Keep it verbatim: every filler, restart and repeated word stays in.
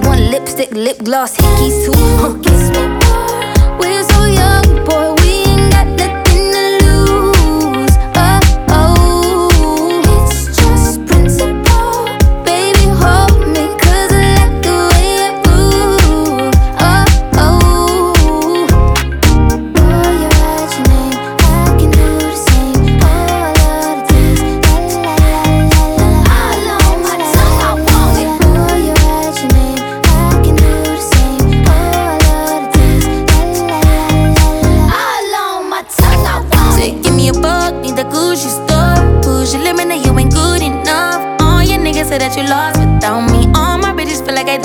want lipstick, lip gloss, hickeys too. Huh, guess what? We're so young, boy, we ain't got nothing to lose. Oh, oh, it's just principle. Baby, hold me, cause I like the way you move. Oh, oh, boy, you write your name, I can do the same. Oh, I love the taste, la la la la la. All on my tongue, I want it. Boy, you write your name, I can do the same. Oh, I love the taste, la la la la la. All on my tongue, I want it. So give me a buck, need the Gucci store. Push your limit, now you ain't good enough. All your niggas say that you lost without me. All my bitches feel like I